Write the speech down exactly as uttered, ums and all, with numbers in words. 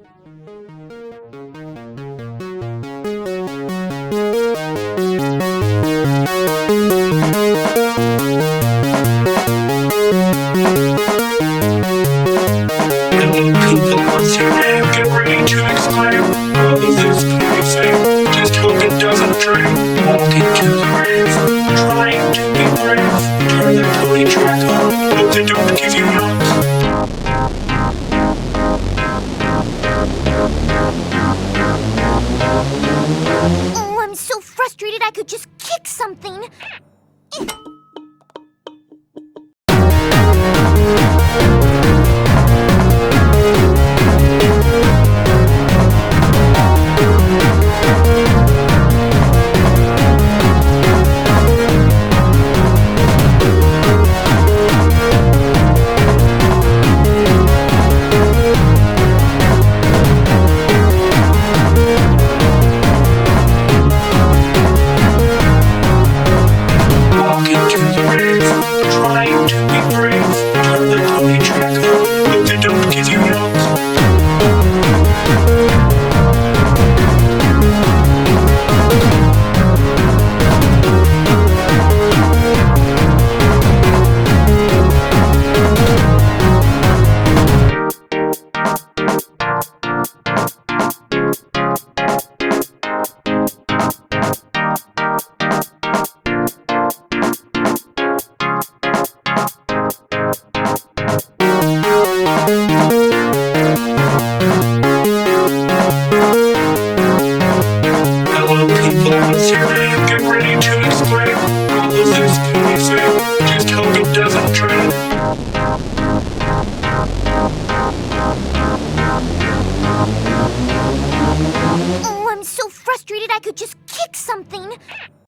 People, what's your name? Get ready to exclaim. All of this can be fame. Just hope it doesn't drain. Walking to the rave, trying to be brave. Turn the pony track on. Hope they don't give you nuts. Oh, I'm so frustrated I could just kick something. Trying to be brave, turn the pony track on, hope they don't give you nuts. Hello people, what's your name? Get ready to exclaim. All of this can be fame. Just hope it doesn't drain. Oh, I'm so frustrated I could just kick something.